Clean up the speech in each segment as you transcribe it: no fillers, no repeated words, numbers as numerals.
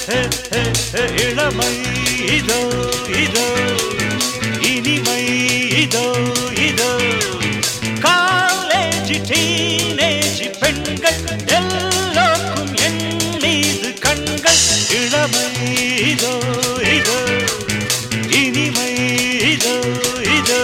இளமை இதோ இதோ இனிமை இதோ இதோ காலேஜ் டீனேஜ் பெண்கள் எல்லோருக்கும் என் மீது கண்கள் இளமை இதோ இதோ இனிமை இதோ இதோ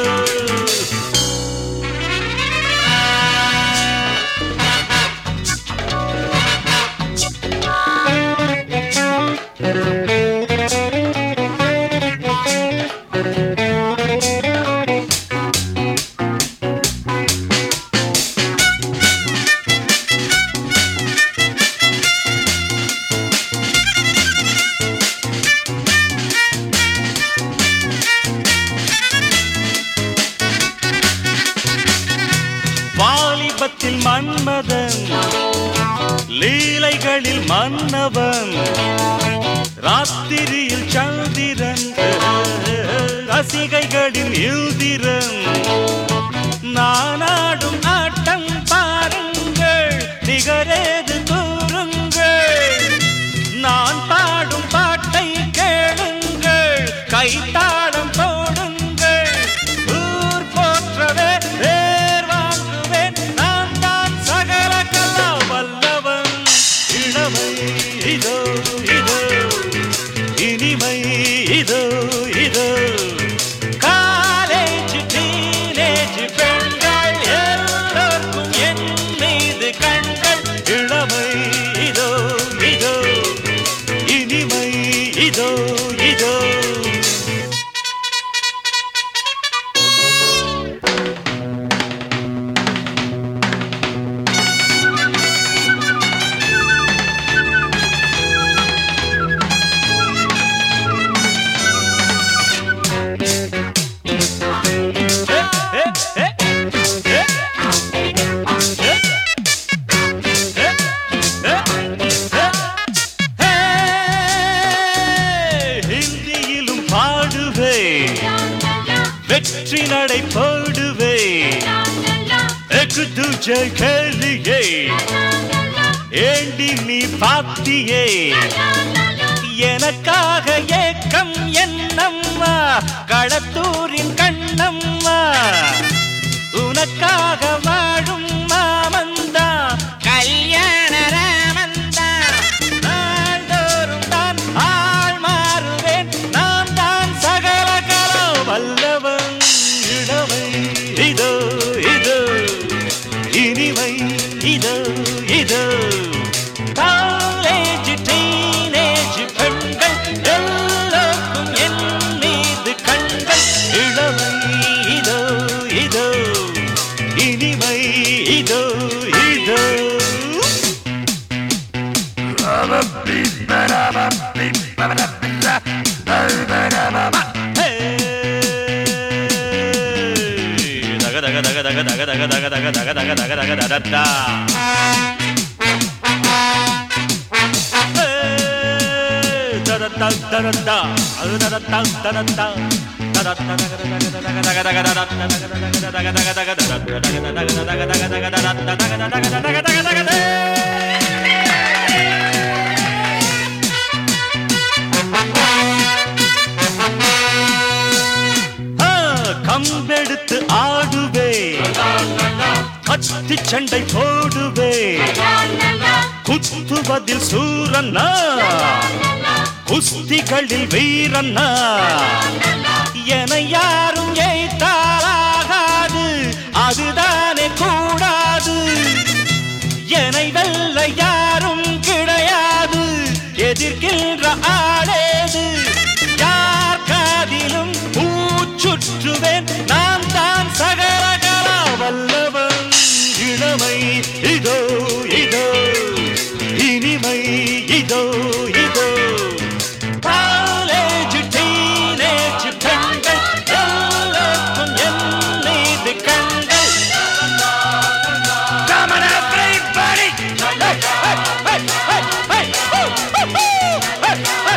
வாலிபத்தில் மன்மதன் லீலைகளில் மன்னவன் ராத்திரியில் சந்திரன் ரசிகைகளின் இந்திரன் நானாடும் ஆட்டம் பாருங்கள் நிகரேது கூறுங்கள் நான் பாடும் பாட்டை கேளுங்கள் கைத்தாளம் போடுங்கள் ஊர் போற்றவே பேர் வாங்குவேன் நான் தான் சகல கலா வல்லவன் இளமை இதோ இதோ இனிமை இதோ இதோ காலேஜ் டீனேஜ் பெண்கள் எல்லோருக்கும் என் மீது கண்கள் இளமை இதோ இதோ இனிமை இதோ இதோ ஹிந்தியிலும் பாடுவே வெற்றி நடை போடுவே எக்கு துஜை கேளியே ஏண்டி நீ பாத்தியே எனக்காக ஏக்கம் என்னம்மா களத்தூரின் கண்ணம்மா உனக்காக வாழும் மாமந்தா கல்யாண ராமந்தா நாள்தோறும் தான் ஆள் மாறுவேன் நான் தான் சகல கலா வல்லவன் இளமை இதோ இதோ இனிமை இதோ இதோ காலேஜ் டீனேஜ் பெண்கள் எல்லோருக்கும் என் மீது கண்கள் இளமை இதோ இதோ இனிமை இதோ இதோ தக தக தக தக தக தக தக தக தக தக தக தக தக தக கம்பெடுத்து ஆடுவே கத்தி சண்டை போடுவே குத்துவதில் சூரன்னா குஸ்திகளில் வீரன்னா என யாரும் ஏய்த்தாலாகாது அதுதானே கூடாது என்னை வெல்ல யாரும் கிடையாது எதிர்க்கின்ற ஆளேது யார் காதிலும் பூச்சுற்றுவேன் நான் தான் சகல கலா வல்லவன் இளமை இதோ இதோ இனிமை இதோ இதோ காலேஜ் டீனேஜ் பெண்கள் எல்லோருக்கும் என் மீது கண்கள் Come on everybody! Hey, hey, hey, hey, hey, hey, hey, hey, hey.